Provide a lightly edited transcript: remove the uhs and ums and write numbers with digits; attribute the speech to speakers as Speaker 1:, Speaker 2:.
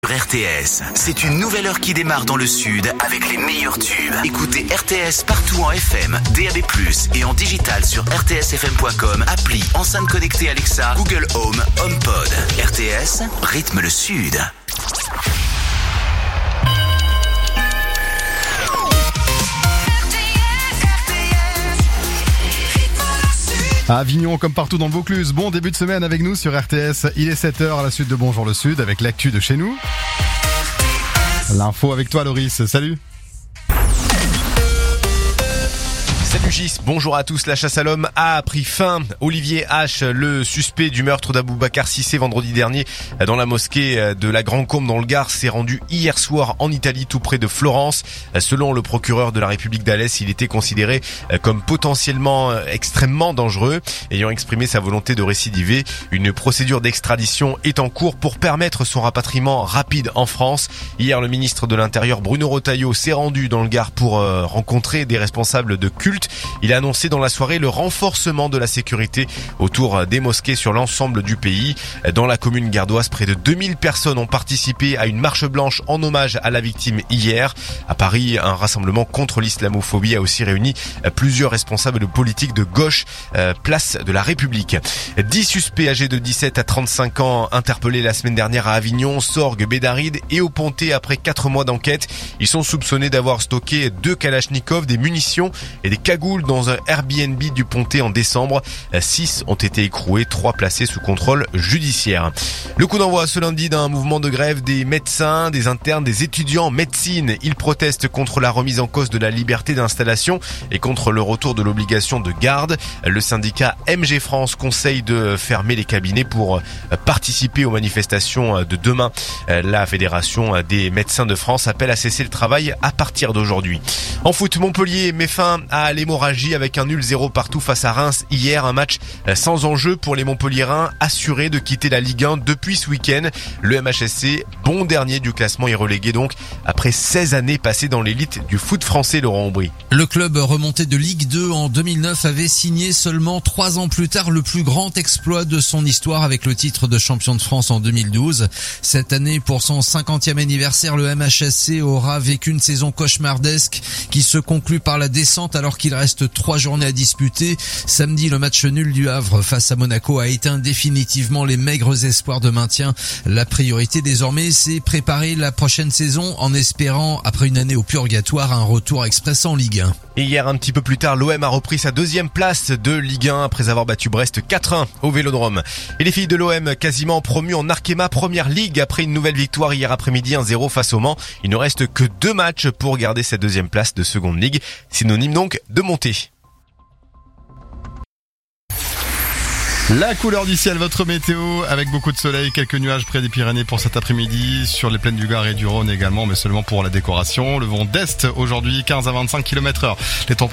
Speaker 1: RTS. C'est une nouvelle heure qui démarre dans le sud avec les meilleurs tubes. Écoutez RTS partout en FM, DAB+, et en digital sur rtsfm.com, appli, enceinte connectée Alexa, Google Home, HomePod. RTS, rythme le sud.
Speaker 2: À Avignon, comme partout dans le Vaucluse, bon début de semaine avec nous sur RTS. Il est 7h à la suite de Bonjour le Sud avec l'actu de chez nous. L'info avec toi Loris, salut.
Speaker 3: Salut Gis, bonjour à tous. La chasse à l'homme a pris fin. Olivier H, le suspect du meurtre d'Aboubacar Cissé vendredi dernier dans la mosquée de la Grand-Combe dans le Gard, s'est rendu hier soir en Italie, tout près de Florence. Selon le procureur de la République d'Alès, il était considéré comme potentiellement extrêmement dangereux. Ayant exprimé sa volonté de récidiver, une procédure d'extradition est en cours pour permettre son rapatriement rapide en France. Hier, le ministre de l'Intérieur Bruno Retailleau s'est rendu dans le Gard pour rencontrer des responsables de culte. Il a annoncé dans la soirée le renforcement de la sécurité autour des mosquées sur l'ensemble du pays. Dans la commune gardoise, près de 2000 personnes ont participé à une marche blanche en hommage à la victime hier. À Paris, un rassemblement contre l'islamophobie a aussi réuni plusieurs responsables politiques de gauche, place de la République. 10 suspects âgés de 17 à 35 ans interpellés la semaine dernière à Avignon, Sorgues, Bédaride et au Pontet après 4 mois d'enquête. Ils sont soupçonnés d'avoir stocké 2 kalachnikovs, des munitions et des cagoules dans un Airbnb du Pontet en décembre. 6 ont été écroués, 3 placés sous contrôle judiciaire. Le coup d'envoi ce lundi d'un mouvement de grève des médecins, des internes, des étudiants en médecine. Ils protestent contre la remise en cause de la liberté d'installation et contre le retour de l'obligation de garde. Le syndicat MG France conseille de fermer les cabinets pour participer aux manifestations de demain. La Fédération des médecins de France appelle à cesser le travail à partir d'aujourd'hui. En foot, Montpellier met fin à l'hémorragie avec un nul 0 partout face à Reims hier. Un match sans enjeu pour les Montpelliérains, assurés de quitter la Ligue 1 depuis ce week-end. Le MHSC, bon dernier du classement, est relégué donc après 16 années passées dans l'élite du foot français. Laurent Aubry.
Speaker 4: Le club remonté de Ligue 2 en 2009 avait signé seulement 3 ans plus tard le plus grand exploit de son histoire avec le titre de champion de France en 2012. Cette année, pour son 50e anniversaire, le MHSC aura vécu une saison cauchemardesque qui se conclut par la descente alors qu'il reste 3 journées à disputer. Samedi, le match nul du Havre face à Monaco a éteint définitivement les maigres espoirs de maintien. La priorité désormais, c'est préparer la prochaine saison en espérant, après une année au purgatoire, un retour express en Ligue 1.
Speaker 3: Et hier, un petit peu plus tard, l'OM a repris sa 2e place de Ligue 1 après avoir battu Brest 4-1 au Vélodrome. Et les filles de l'OM, quasiment promues en Arkema Première Ligue après une nouvelle victoire hier après-midi 1-0 face au Mans. Il ne reste que 2 matchs pour garder cette 2e place de Seconde Ligue, synonyme donc de montée.
Speaker 2: La couleur du ciel, votre météo, avec beaucoup de soleil, quelques nuages près des Pyrénées pour cet après-midi, sur les plaines du Gard et du Rhône également, mais seulement pour la décoration. Le vent d'est aujourd'hui, 15 à 25 km/h. Les